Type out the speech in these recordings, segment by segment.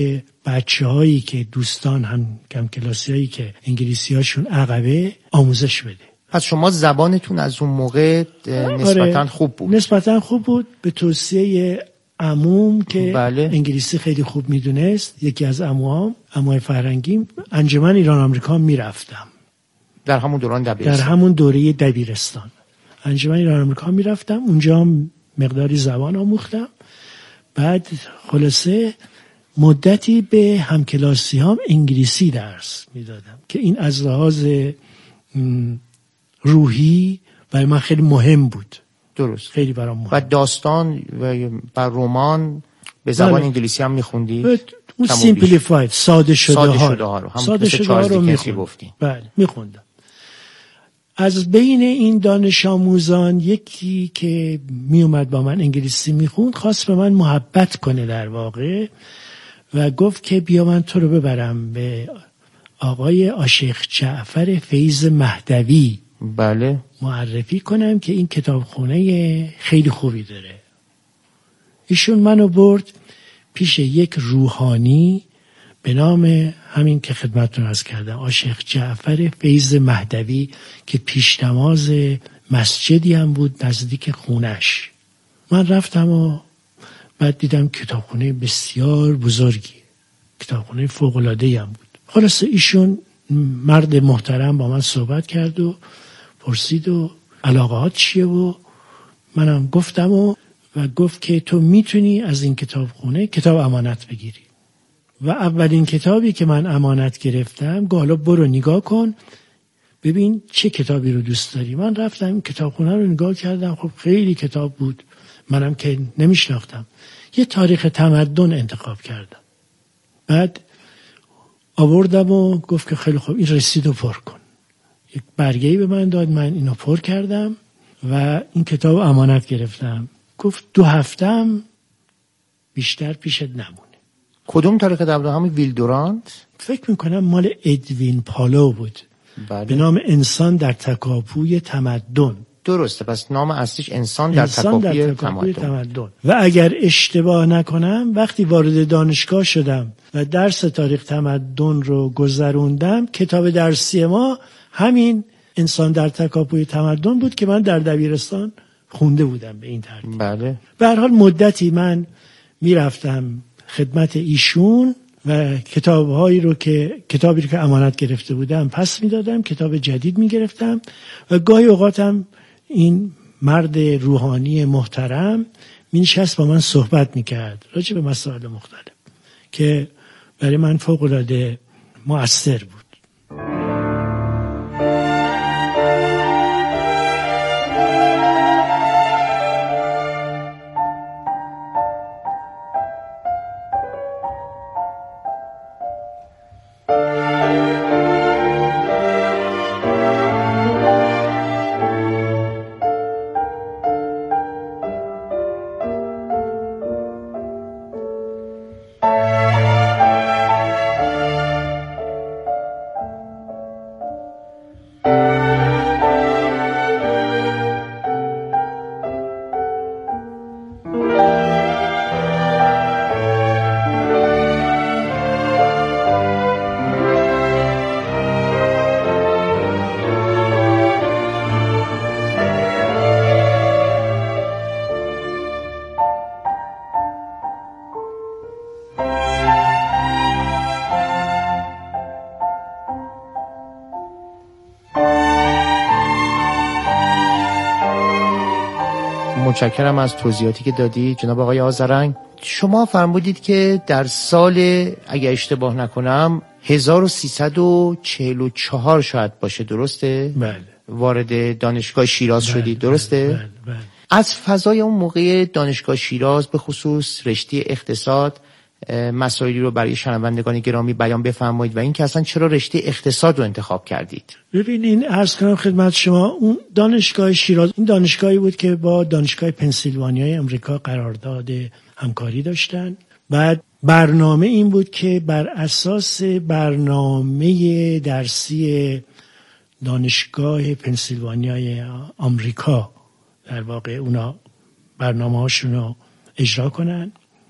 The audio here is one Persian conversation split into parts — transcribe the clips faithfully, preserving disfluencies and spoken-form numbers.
بچه هایی که دوستان هم کم کلاسی هایی که انگلیسی هاشون عقبه آموزش بده. پس شما زبانتون از اون موقع نسبتاً آره، خوب بود؟ نسبتاً خوب بود، به توصیه عموم که بله. انگلیسی خیلی خوب میدونست، یکی از عموام، عموی فرهنگیم، انجمن ایران آمریکا میرفتم در همون دوران دبیرستان، در همون دوره دبیرستان انجمن ایران آمریکا میرفتم، اونجا مقداری زبان آموختم. بعد خلاصه مدتی به همکلاسی هم انگلیسی درس میدادم که این از لحاظ روحی برای من خیلی مهم بود. درست، خیلی برام مهم. و داستان و بر رمان به زبان بله. انگلیسی هم میخوندید؟ اون سیمپلیفاید، ساده شده ساده ها شده ها رو هم ساده شده ها رو میخوندم. بله میخوندم. از بین این دانش آموزان یکی که میومد با من انگلیسی میخوند خواست به من محبت کنه در واقع و گفت که بیا من تو رو ببرم به آقای آشیخ جعفر فیض مهدوی، بله، معرفی کنم که این کتابخونه خیلی خوبی داره. ایشون منو برد پیش یک روحانی به نام همین که خدمتتون عرض کردم، آشیخ جعفر فیض مهدوی، که پیش نماز مسجدی هم بود نزدیک خونش. من رفتم و بعد دیدم کتابخونه بسیار بزرگی، کتابخونه فوق‌العاده‌ای هم بود. خلاص ایشون مرد محترم با من صحبت کرد و پرسید و علاقات چیه و منم گفتم و و گفت که تو میتونی از این کتابخونه کتاب امانت بگیری. و اولین کتابی که من امانت گرفتم گفت حالا برو نگاه کن ببین چه کتابی رو دوست داری. من رفتم کتابخونه رو نگاه کردم، خب خیلی کتاب بود، منم که نمیشناختم. یه تاریخ تمدن انتخاب کردم. بعد آوردم و گفت که خیلی خوب این رسید رو پر کن. یک برگه‌ای به من داد، من اینو پر کردم و این کتاب امانت گرفتم. گفت دو هفتم بیشتر پیشت نمونه. کدوم تاریخ تمدن؟ همین ویلدورانت؟ فکر میکنم مال ادوین پالو بود. بله. به نام انسان در تکاپوی تمدن. درسته، پس نام اصلیش انسان در انسان تکاپوی, در تکاپوی تمدن. تمدن. و اگر اشتباه نکنم وقتی وارد دانشگاه شدم و درس تاریخ تمدن رو گذروندم، کتاب درسی ما همین انسان در تکاپوی تمدن بود که من در دبیرستان خونده بودم به این ترتیب. بله. به هر حال مدتی من میرفتم خدمت ایشون و کتاب‌هایی رو که کتابی رو که امانت گرفته بودم پس میدادم، کتاب جدید میگرفتم و گاهی اوقاتم این مرد روحانی محترم مینشست با من صحبت میکرد راجع به مسائل مختلف که برای من فوق‌العاده مؤثر بود. متشکرم از توضیحاتی که دادی جناب آقای آذرنگ. شما فرمودید که در سال اگه اشتباه نکنم هزار و سیصد و چهل و چهار شاید باشه، درسته؟ بله. وارد دانشگاه شیراز بله. شدید، درسته؟ بله. بله. از فضای اون موقع دانشگاه شیراز به خصوص رشته اقتصاد مسائلی رو برای شنوندگان گرامی بیان بفرمایید و این که اصلا چرا رشته اقتصاد رو انتخاب کردید؟ ببینین عرض کنم خدمت شما، اون دانشگاه شیراز این دانشگاهی بود که با دانشگاه پنسیلوانیای امریکا قرارداد همکاری داشتن. بعد برنامه این بود که بر اساس برنامه درسی دانشگاه پنسیلوانیای آمریکا در واقع اونا برنامه هاشون رو اجرا کنن.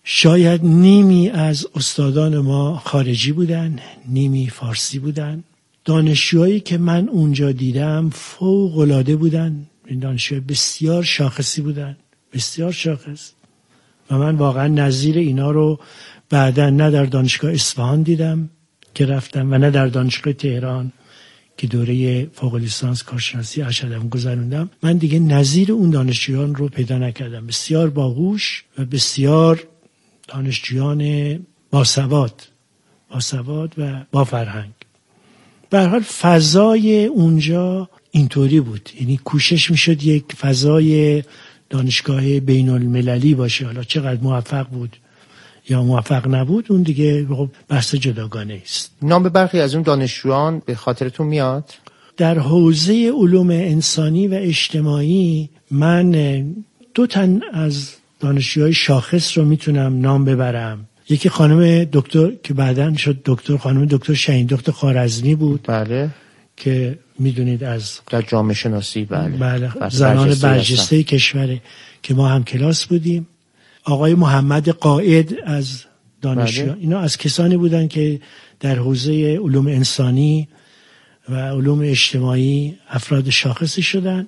شاید نیمی از استادان ما خارجی بودن، نیمی فارسی بودن. دانشجوهایی که من اونجا دیدم فوق العاده بودن، این دانشجوهای بسیار شاخصی بودن، بسیار شاخص. و من واقعا نظیر اینا رو بعدا نه در دانشگاه اصفهان دیدم که رفتم و نه در دانشگاه تهران که دوره فوق لیسانس کارشناسی ارشدم گذروندم. من دیگه نظیر اون دانشجویان رو پیدا نکردم. بسیار باهوش و بسیار دانشجویان باسواد باسواد و با فرهنگ. به هر حال فضای اونجا اینطوری بود، یعنی کوشش میشد یک فضای دانشگاه بین المللی باشه. حالا چقدر موفق بود یا موفق نبود اون دیگه خب بحث جداگانه است. نام برخی از اون دانشجویان به خاطرتون میاد؟ در حوزه علوم انسانی و اجتماعی من دو تن از دانشجوهای شاخص رو میتونم نام ببرم. یکی خانم دکتر که بعداً شد دکتر، خانم دکتر شهین دکتر خوارزمی بود. بله. که میدونید از در جامعه شناسی بله, بله. زنان برجسته کشوره که ما هم کلاس بودیم. آقای محمد قائد از دانشجویان. بله. اینا از کسانی بودن که در حوزه علوم انسانی و علوم اجتماعی افراد شاخصی شدن،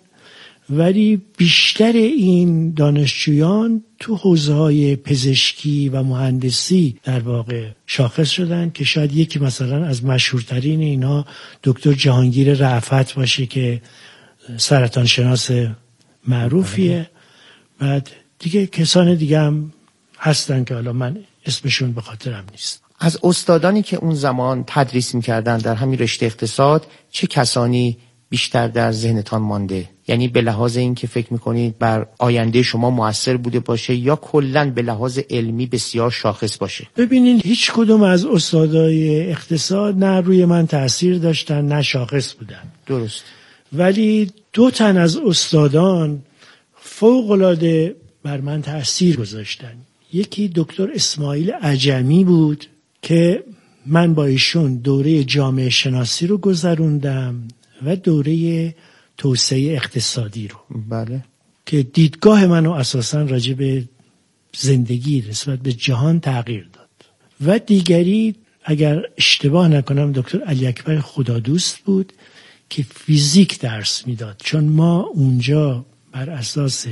ولی بیشتر این دانشجویان تو حوزه‌های پزشکی و مهندسی در واقع شاخص شدن که شاید یکی مثلا از مشهورترین اینا دکتر جهانگیر رأفت باشه که سرطان شناس معروفیه. بعد دیگه کسان دیگه هم هستن که حالا من اسمشون به خاطرم نیست. از استادانی که اون زمان تدریس می‌کردن در همین رشته اقتصاد چه کسانی بیشتر در ذهنتان مانده؟ یعنی به لحاظ این که فکر میکنید بر آینده شما مؤثر بوده باشه یا کلاً به لحاظ علمی بسیار شاخص باشه؟ ببینین هیچ کدوم از استادای اقتصاد نه روی من تأثیر داشتن نه شاخص بودن. درست. ولی دو تن از استادان فوق‌العاده بر من تأثیر گذاشتن. یکی دکتر اسماعیل عجمی بود که من با ایشون دوره جامعه شناسی رو گذروندم و دوره توسعه اقتصادی رو. بله. که دیدگاه منو اساساً راجع به زندگی نسبت به جهان تغییر داد. و دیگری اگر اشتباه نکنم دکتر علی اکبر خدادوست بود که فیزیک درس میداد، چون ما اونجا بر اساس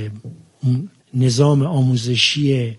نظام آموزشی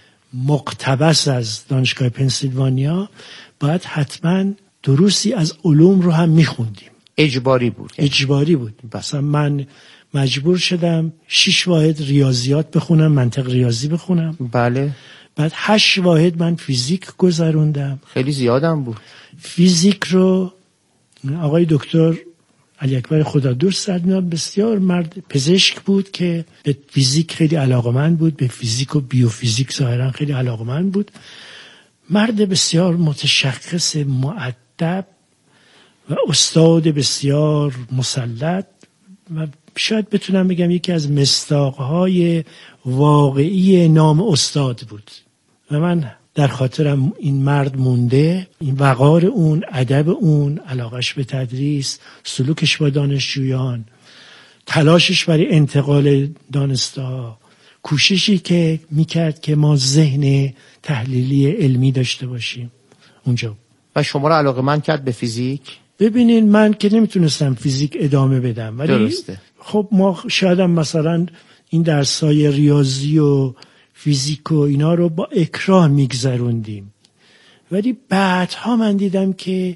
مقتبس از دانشگاه پنسیلوانیا باید حتما دروسی از علوم رو هم میخوندیم. اجباری بود. اجباری بود. مثلا من مجبور شدم شش واحد ریاضیات بخونم، منطق ریاضی بخونم. بله. بعد هشت واحد من فیزیک گذروندم. خیلی زیادم بود. فیزیک رو آقای دکتر علی اکبر خدادوست بسیار مرد پزشک بود که به فیزیک خیلی علاقمند بود، به فیزیک و بیوفیزیک ظاهرا خیلی علاقمند بود. مرد بسیار متشخص، مؤدب و استاد بسیار مسلط و شاید بتونم بگم یکی از مصداقهای واقعی نام استاد بود و من در خاطرم این مرد مونده. این وقار اون، ادب اون، علاقش به تدریس، سلوکش با دانشجویان، تلاشش برای انتقال دانسته‌ها، کوششی که میکرد که ما ذهن تحلیلی علمی داشته باشیم اونجا. و شما رو علاقه‌مند کرد به فیزیک؟ ببینین من که نمیتونستم فیزیک ادامه بدم، ولی درسته. خب ما شاید هم مثلا این درسای ریاضی و فیزیک و اینا رو با اکراه میگذروندیم، ولی بعدها من دیدم که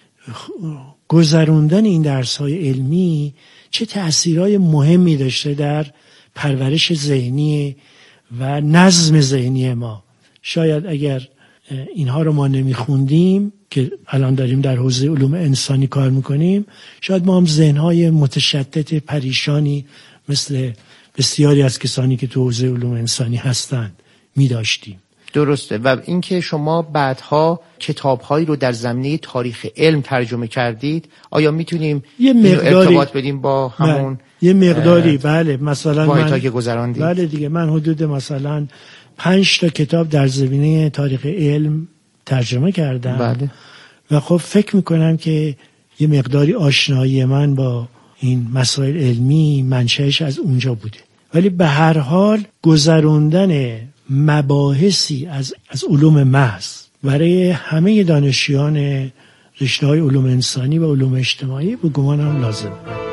گذروندن این درسای علمی چه تأثیرهای مهمی داشته در پرورش ذهنی و نظم ذهنی ما. شاید اگر اینها رو ما نمیخوندیم که الان داریم در حوزه علوم انسانی کار میکنیم، شاید ما هم ذهنهای متشتت پریشانی مثل بسیاری از کسانی که تو حوزه علوم انسانی هستند میداشتیم. درسته. و اینکه شما بعدها کتاب‌هایی رو در زمینه تاریخ علم ترجمه کردید، آیا میتونیم یه مقداری ارتباط بدیم با همون یه مقداری؟ بله، مثلا من که گذراندید. بله دیگه، من حدود مثلا پنج تا کتاب در زمینه تاریخ علم ترجمه کردم. بله. و خب فکر میکنم که یه مقداری آشنایی من با این مسائل علمی منشأش از اونجا بوده. ولی به هر حال گذروندن مباحثی از از علوم محض برای همه دانشجویان رشته‌های علوم انسانی و علوم اجتماعی به گمانم لازم.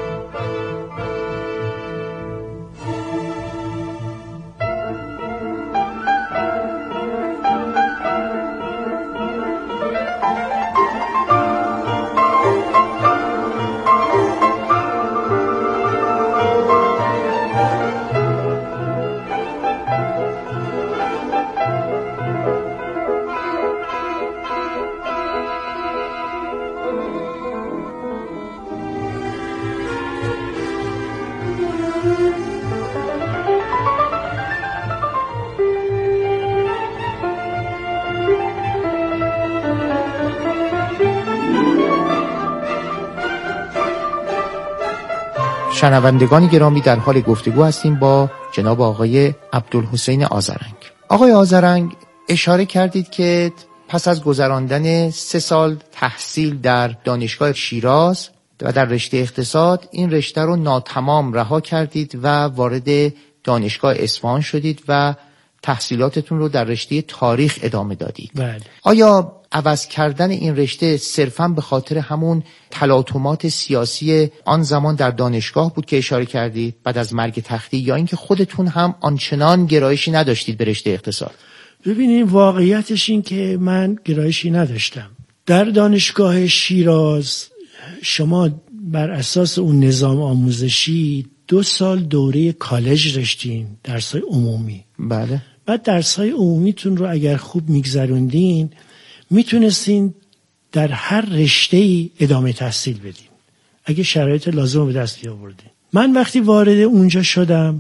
شنوندگان گرامی، در حال گفتگو هستیم با جناب آقای عبدالحسین آذرنگ. آقای آذرنگ، اشاره کردید که پس از گذراندن سه سال تحصیل در دانشگاه شیراز و در رشته اقتصاد، این رشته رو ناتمام رها کردید و وارد دانشگاه اصفهان شدید و تحصیلاتتون رو در رشته تاریخ ادامه دادید. بله. آیا عوض کردن این رشته صرفاً به خاطر همون تلاطمات سیاسی آن زمان در دانشگاه بود که اشاره کردید بعد از مرگ تختی، یا اینکه خودتون هم آنچنان گرایشی نداشتید به رشته اقتصاد؟ ببینید، واقعیتش این که من گرایشی نداشتم. در دانشگاه شیراز شما بر اساس اون نظام آموزشی دو سال دوره کالج رشتین، درسای عمومی. بله. بعد درسای عمومیتون رو اگر خوب میگذروندین میتونستین در هر رشته‌ای ادامه تحصیل بدین اگه شرایط لازم رو به دست بیاوردین. من وقتی وارد اونجا شدم،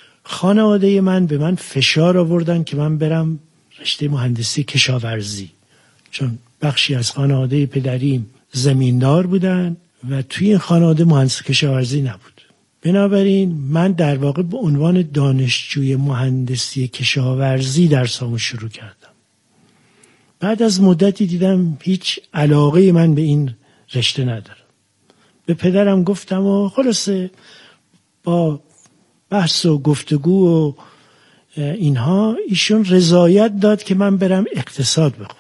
خانواده من به من فشار آوردن که من برم رشته مهندسی کشاورزی، چون بخشی از خانواده پدریم زمیندار بودن و توی این خانواده مهندس کشاورزی نبود. بنابراین من در واقع به عنوان دانشجوی مهندسی کشاورزی درسامو شروع کردم. بعد از مدتی دیدم هیچ علاقه من به این رشته ندارم. به پدرم گفتم و خلاصه با بحث و گفتگو و اینها ایشون رضایت داد که من برم اقتصاد بخونم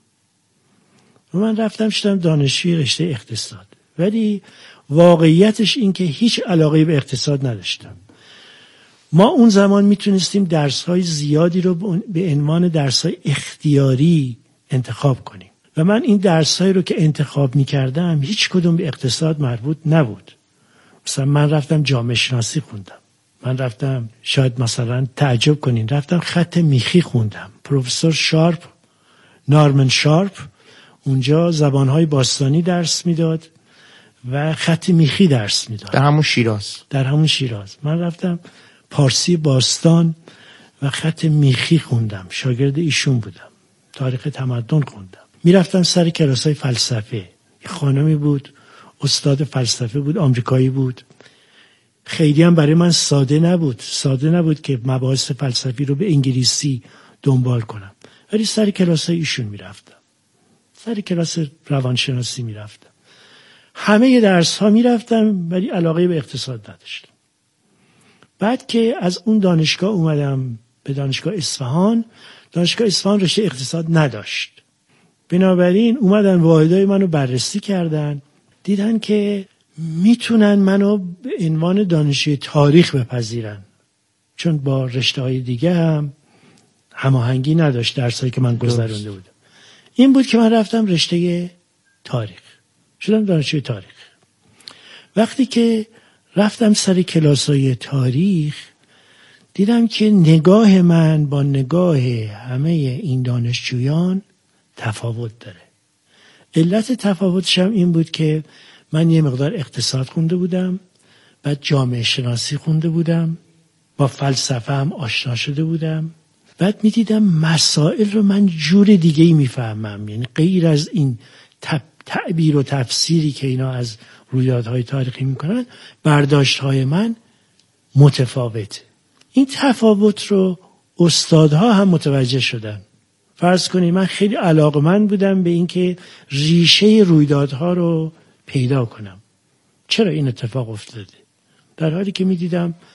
و من رفتم شدم دانشجوی رشته اقتصاد. ولی واقعیتش این که هیچ علاقه به اقتصاد نداشتم. ما اون زمان میتونستیم درس‌های زیادی رو به عنوان درس‌های اختیاری انتخاب کنیم و من این درس‌هایی رو که انتخاب می‌کردم هیچ کدوم به اقتصاد مربوط نبود. مثلا من رفتم جامعه شناسی خوندم، من رفتم، شاید مثلا تعجب کنین، رفتم خط میخی خوندم. پروفسور شارپ، نارمن شارپ، اونجا زبان‌های باستانی درس میداد و خط میخی درس میداد در همون شیراز. در همون شیراز من رفتم پارسی باستان و خط میخی خوندم، شاگرد ایشون بودم. تاریخ تمدن خوندم. میرفتم سر کلاسای فلسفه. یه خانمی بود، استاد فلسفه بود، آمریکایی بود. خیلی هم برای من ساده نبود ساده نبود که مباحث فلسفی رو به انگلیسی دنبال کنم، ولی سر کلاسای ایشون میرفتم. سر کلاس روانشناسی میرفتم. همه درس ها میرفتم ولی علاقه به اقتصاد نداشتم. بعد که از اون دانشگاه اومدم به دانشگاه اصفهان، دانشگاه اصفهان رشته اقتصاد نداشت. بنابراین اومدن واحدهای منو بررسی کردن، دیدن که میتونن منو به عنوان دانشجوی تاریخ بپذیرن، چون با رشته‌های دیگه هم هماهنگی نداشت درسایی که من گذرونده بودم. این بود که من رفتم رشته تاریخ، شدم دانشجوی تاریخ. وقتی که رفتم سر کلاسای تاریخ دیدم که نگاه من با نگاه همه این دانشجویان تفاوت داره. علت تفاوتش هم این بود که من یه مقدار اقتصاد خونده بودم، بعد جامعه شناسی خونده بودم، با فلسفه هم آشنا شده بودم. بعد میدیدم مسائل رو من جور دیگه‌ای میفهمم، یعنی غیر از این تعبیر و تفسیری که اینا از رویدادهای تاریخی میکنن، برداشتهای من متفاوته. این تفاوت رو استادها هم متوجه شدن. فرض کنید من خیلی علاقه‌مند بودم به اینکه ریشه رویدادها رو پیدا کنم. چرا این اتفاق افتاده؟ در حالی که میدیدم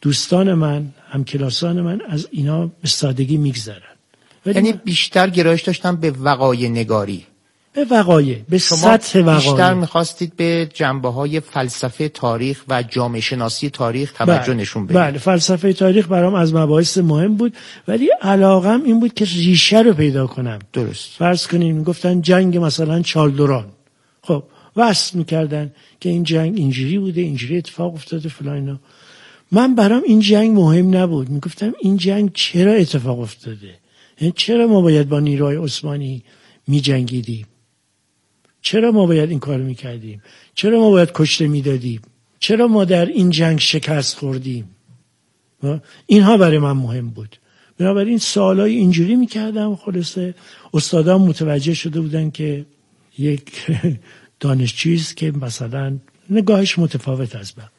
دوستان من، همکلاسان من از اینا به سادگی میگذرن. یعنی بیشتر گرایش داشتم به وقایع نگاری، به وقایع، به سطح وقایع. بیشتر میخواستید به جنبه‌های فلسفه تاریخ و جامعه شناسی تاریخ توجه بله. نشون بدید. بله، فلسفه تاریخ برام از مباحث مهم بود، ولی علاقم این بود که ریشه رو پیدا کنم. درست. فرض کنیم میگفتن جنگ مثلا چالدوران، خب وصف میکردن که این جنگ اینجوری بوده، اینجوری اتفاق افتاده فلان اینا. من برام این جنگ مهم نبود، میگفتم این جنگ چرا اتفاق افتاده، یعنی چرا ما باید با نیروهای عثمانی میجنگیدیم، چرا ما باید این کار میکردیم، چرا ما باید کشته میدادیم، چرا ما در این جنگ شکست خوردیم. اینها برای من مهم بود. بنابراین سوالای اینجوری میکردم. خلاصه استادان متوجه شده بودن که یک دانشجوییست که مثلا نگاهش متفاوت از من.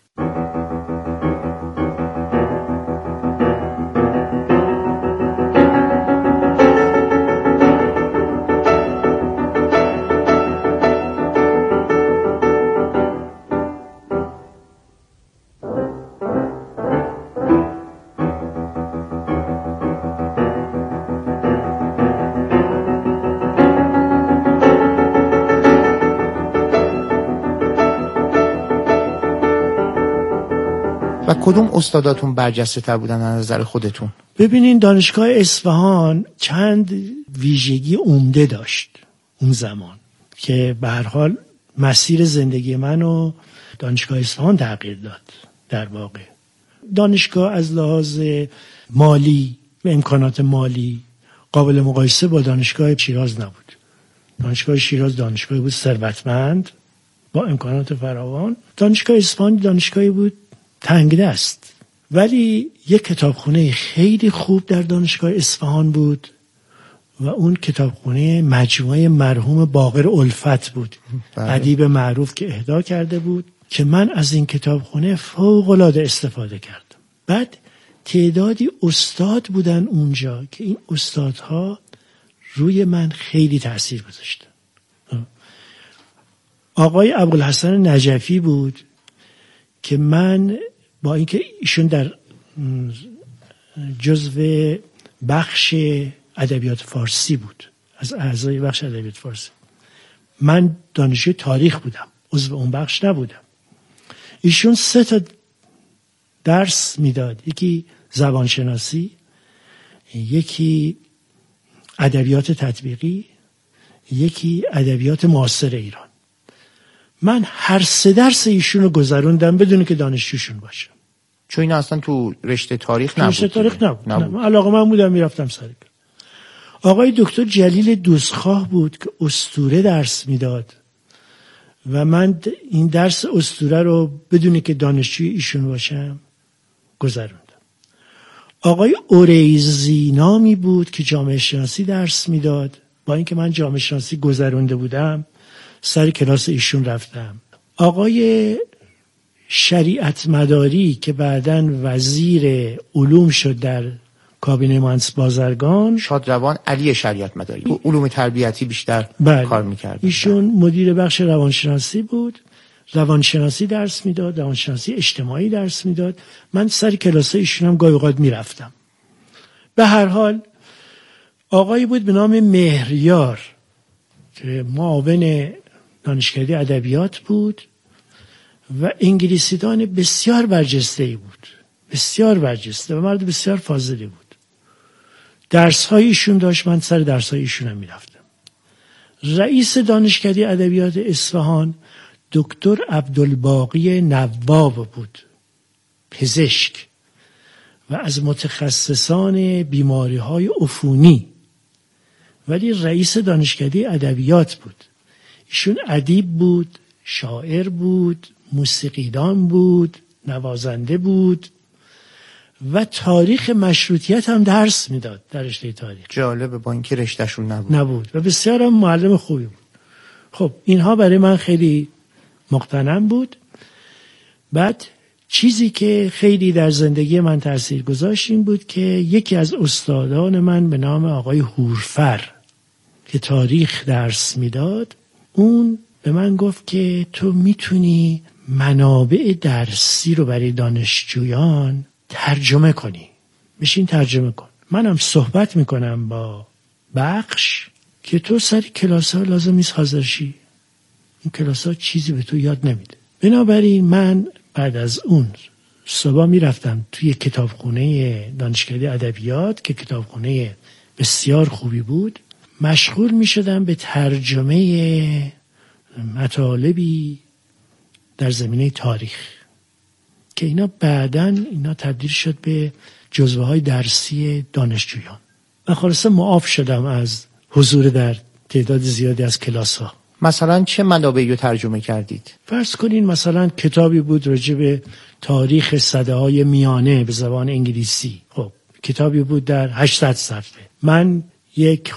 و کدوم استاداتون برجسته تر بودن از نظر خودتون؟ ببینین دانشگاه اصفهان چند ویژگی عمده داشت اون زمان که به هر حال مسیر زندگی منو دانشگاه اصفهان تغییر داد. در واقع دانشگاه از لحاظ مالی و امکانات مالی قابل مقایسه با دانشگاه شیراز نبود. دانشگاه شیراز دانشگاهی بود ثروتمند با امکانات فراوان. دانشگاه اصفهان دانشگاهی بود تنگ دست. ولی یک کتابخونه خیلی خوب در دانشگاه اصفهان بود و اون کتابخونه مجموعه مرحوم باقر الفت بود، ادیب معروف که اهدا کرده بود، که من از این کتابخونه فوق‌العاده استفاده کردم. بعد تعدادی استاد بودن اونجا که این استادها روی من خیلی تأثیر گذاشتن. آقای ابوالحسن نجفی بود که من با اینکه ایشون در جزو بخش ادبیات فارسی بود، از اعضای بخش ادبیات فارسی، من دانشجوی تاریخ بودم، عضو اون بخش نبودم. ایشون سه تا درس میداد، یکی زبانشناسی، یکی ادبیات تطبیقی، یکی ادبیات معاصر ایران. من هر سه درس ایشون رو گذروندم بدون که دانشجوشون باشم. چون این اصلا تو رشته تاریخ نبود. رشته تاریخ نبود. نبود. علاقه من بودم میرفتم سر کار. آقای دکتر جلیل دوستخواه بود که اسطوره درس میداد و من این درس اسطوره رو بدون که دانشجوی ایشون باشم گذروندم. آقای اوریزی نامی بود که جامعه شناسی درس میداد، با اینکه من جامعه شناسی گذرونده بودم سر کلاس ایشون رفتم. آقای شریعت مداری که بعداً وزیر علوم شد در کابینه مهندس بازرگان، شادروان علی شریعت مداری، علوم تربیتی بیشتر بله. کار میکرد. ایشون مدیر بخش روانشناسی بود، روانشناسی درس میداد، روانشناسی اجتماعی درس میداد. من سر کلاس ایشون هم گاهی اوقات میرفتم. به هر حال آقایی بود به نام مهریار که معاون دانشکده ادبیات بود و انگلیسیدان بسیار برجسته‌ای بود، بسیار برجسته و مرد بسیار فاضلی بود. درس‌های ایشون داشت، من سر درس‌های ایشون هم می‌رفتم. رئیس دانشکده ادبیات اصفهان دکتر عبدالباقی نواب بود، پزشک و از متخصصان بیماری‌های عفونی، ولی رئیس دانشکده ادبیات بود. ایشون ادیب بود، شاعر بود، موسیقیدان بود، نوازنده بود و تاریخ مشروطیت هم درس میداد در رشته تاریخ. جالبه، با اینکه رشتهشون نبود. نبود و بسیار هم معلم خوبی بود. خب اینها برای من خیلی مقتنم بود. بعد چیزی که خیلی در زندگی من تأثیر گذاشت این بود که یکی از استادان من به نام آقای هورفر که تاریخ درس میداد، اون به من گفت که تو میتونی منابع درسی رو برای دانشجویان ترجمه کنی، بشین ترجمه کن. منم صحبت میکنم با بخش که تو سر کلاس ها لازم نیست حاضر شی، این کلاس ها چیزی به تو یاد نمیده. بنابراین من بعد از اون صبح میرفتم توی کتابخونه دانشکده ادبیات که کتابخونه بسیار خوبی بود، مشغول میشدم به ترجمه مطالبی در زمینه تاریخ که اینا بعداً اینا تبدیل شد به جزوه های درسی دانشجویان و خلاصه معاف شدم از حضور در تعداد زیادی از کلاس ها. مثلا چه منابعی رو ترجمه کردید؟ فرض کنین مثلا کتابی بود راجع به تاریخ سده های میانه به زبان انگلیسی. خب کتابی بود در هشتصد صفحه، من یک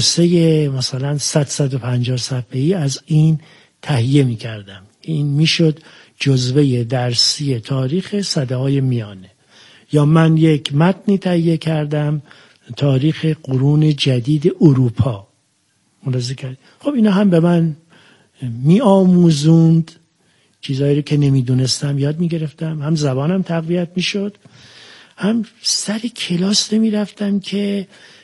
خلاصه مثلا صد تا صد و پنجاه صفحه‌ای از این تهیه می کردم. این میشد جزوه درسی تاریخ سده های میانه. یا من یک متنی تهیه کردم تاریخ قرون جدید اروپا. ملاحظه کرد. خب اینا هم به من می آموزوند، چیزایی رو که نمی دونستم یاد می گرفتم، هم زبانم تقویت می شد، هم سر کلاس نمی رفتم که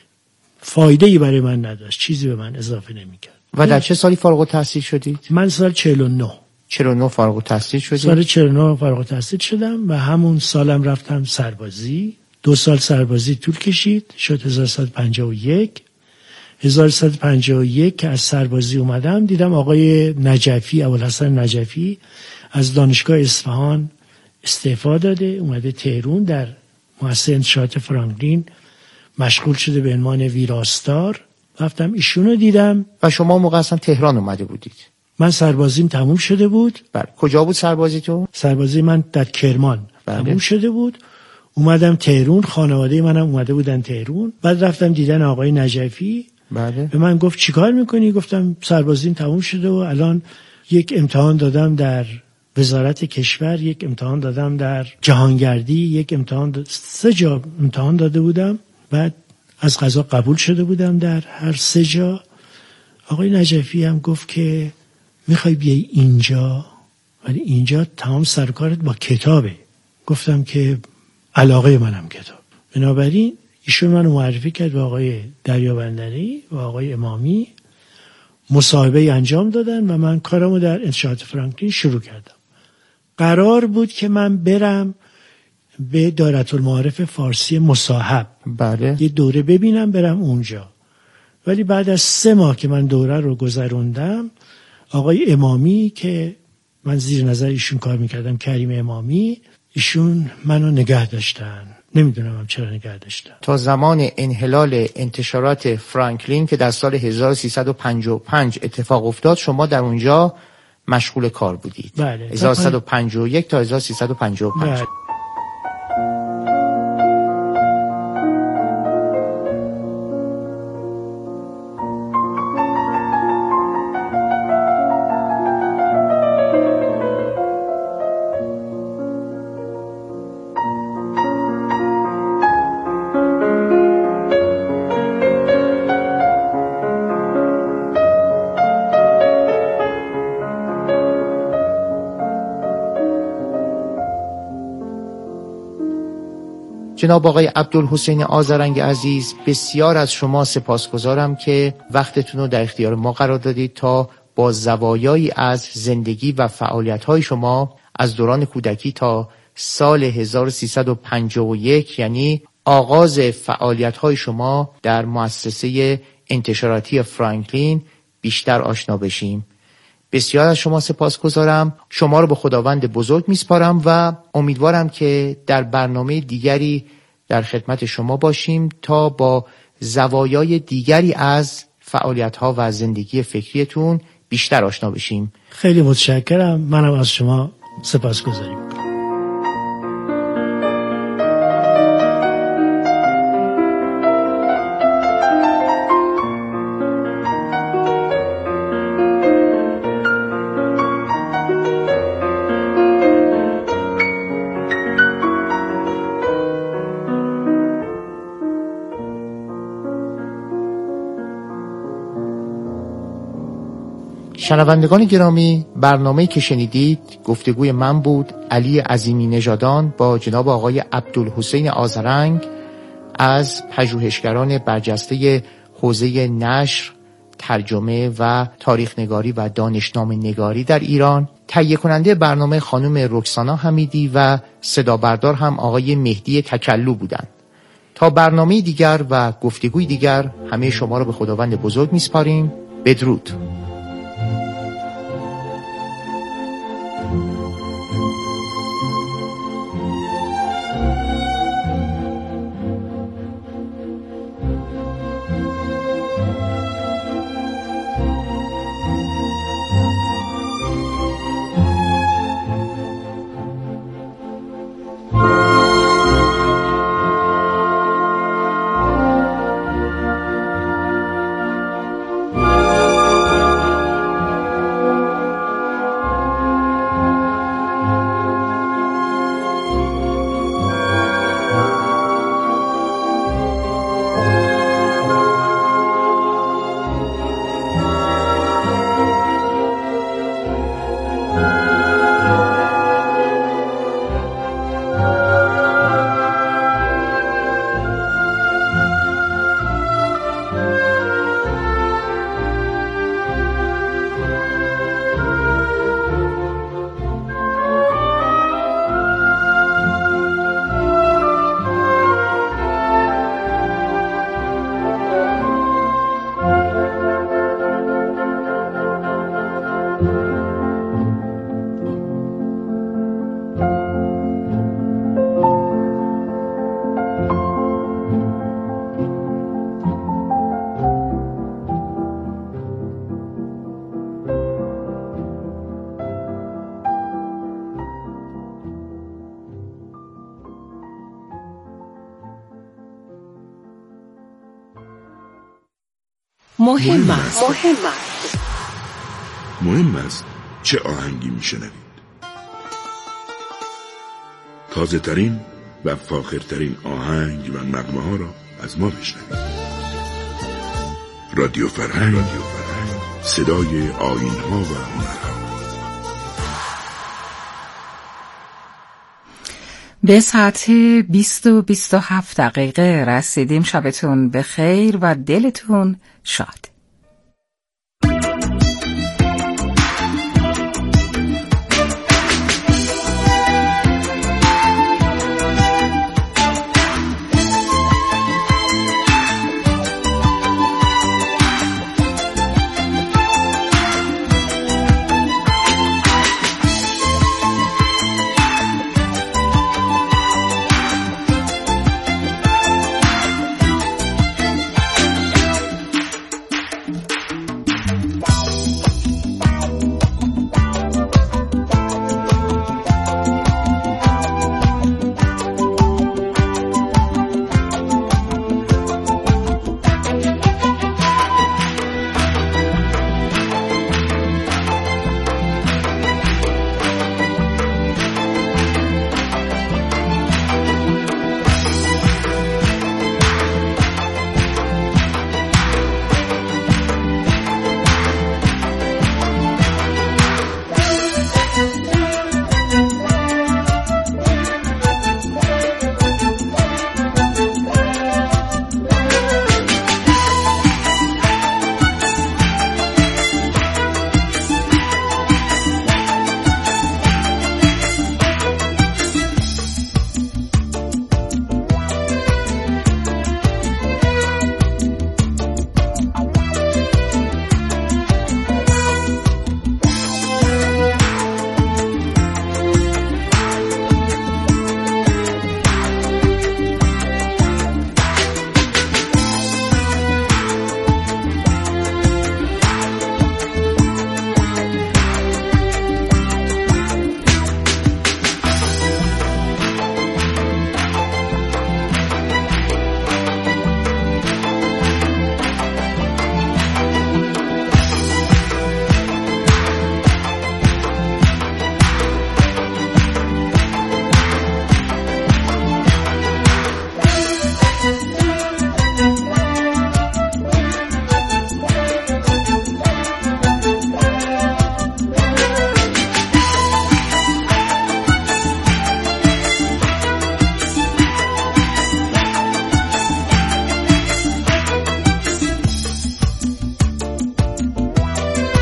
فایده‌ای برای من نداشت، چیزی به من اضافه نمی کرد. و در چه سالی فارغ التحصیل شدید؟ من سال چهل و نه چهل و نه فارغ التحصیل شدید؟ سال چهل و نه فارغ التحصیل شدم و همون سالم رفتم سربازی. دو سال سربازی طول کشید، شد هزار و سیصد و پنجاه و یک. هزار و سیصد و پنجاه و یک که از سربازی اومدم دیدم آقای نجفی، ابوالحسن نجفی از دانشگاه اصفهان استعفا داده، اومده تهران، در مؤسسه انتشارات فرانکلین مشغول شده به عنوان ویراستار. رفتم ایشونو دیدم. و شما موقع اصلا تهران اومده بودید؟ من سربازیم تموم شده بود. بله. کجا بود سربازی تو؟ سربازی من در کرمان بله. تموم شده بود. اومدم تهران، خانواده منم اومده بودن تهران. بعد رفتم دیدن آقای نجفی. بله. به من گفت چیکار میکنی؟ گفتم سربازیم تموم شده و الان یک امتحان دادم در وزارت کشور، یک امتحان دادم در جهانگردی، یک امتحان داد... سه جا امتحان داده بودم. بعد از قضا قبول شده بودم در هر سه جا. آقای نجفی هم گفت که میخوای بیای اینجا، ولی اینجا تمام سرکارت با کتابه. گفتم که علاقه منم کتاب. بنابراین ایشون منو معرفی کرد به آقای دریابندری و آقای امامی، مصاحبه انجام دادن و من کارمو در انتشارات فرانکلین شروع کردم. قرار بود که من برم به دایرةالمعارف فارسی مصاحب، بله. یه دوره ببینم برم اونجا. ولی بعد از سه ماه که من دوره رو گذروندم، آقای امامی که من زیر نظر ایشون کار میکردم، کریم امامی، ایشون منو نگه داشتن. نمیدونم هم چرا نگه داشتن. تا زمان انحلال انتشارات فرانکلین که در سال هزار و سیصد و پنجاه و پنج اتفاق افتاد، شما در اونجا مشغول کار بودید. بله. هزار و سیصد و پنجاه و یک تا هزار و سیصد و پنجاه و پنج. بله. جناب آقای عبدالحسین آذرنگ عزیز، بسیار از شما سپاسگزارم که وقتتون رو در اختیار ما قرار دادید تا با زوایایی از زندگی و فعالیت‌های شما از دوران کودکی تا سال هزار و سیصد و پنجاه و یک، یعنی آغاز فعالیت‌های شما در مؤسسه انتشاراتی فرانکلین، بیشتر آشنا بشیم. بسیار از شما سپاسگزارم. شما رو به خداوند بزرگ میسپارم و امیدوارم که در برنامه دیگری در خدمت شما باشیم تا با زوایای دیگری از فعالیت‌ها و زندگی فکریتون بیشتر آشنا بشیم. خیلی متشکرم. منم از شما سپاسگزارم. شنوندگان گرامی، برنامه‌ای که شنیدید گفتگوی من بود، علی عظیمی نژادان، با جناب آقای عبدالحسین آذرنگ از پژوهشگران برجسته حوزه نشر، ترجمه و تاریخ نگاری و دانشنامه نگاری در ایران. تهیه کننده برنامه خانم رکسانا حمیدی و صدا بردار هم آقای مهدی تکلو بودند. تا برنامه دیگر و گفتگوی دیگر همه شما را به خداوند بزرگ میسپاریم. بدرود. مهم است. مهم است. مهم است چه آهنگی میشنوید. تازه ترین و فاخرترین آهنگ و نغمه ها را از ما بشنوید. رادیو فرهنگ، رادیو فرهنگ، صدای آیین ها و هنرها. به ساعت بیست و بیست و هفت دقیقه رسیدیم. شبتون بخیر و دلتون شاد.